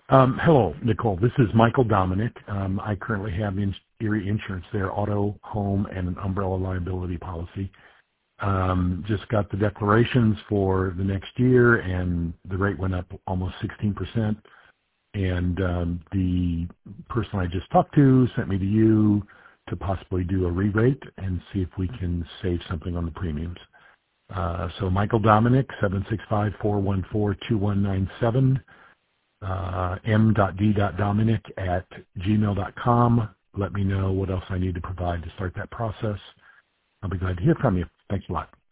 Hello, Nicole. This is Michael Dominic. I currently have Erie Insurance there, auto, home, and an umbrella liability policy. Just got the declarations for the next year, and the rate went up almost 16%. And the person I just talked to sent me to you to possibly do a re-rate and see if we can save something on the premiums. So Michael Dominic, 765-414-2197. m.d.dominic@gmail.com. Let me know what else I need to provide to start that process. I'll be glad to hear from you. Thanks a lot.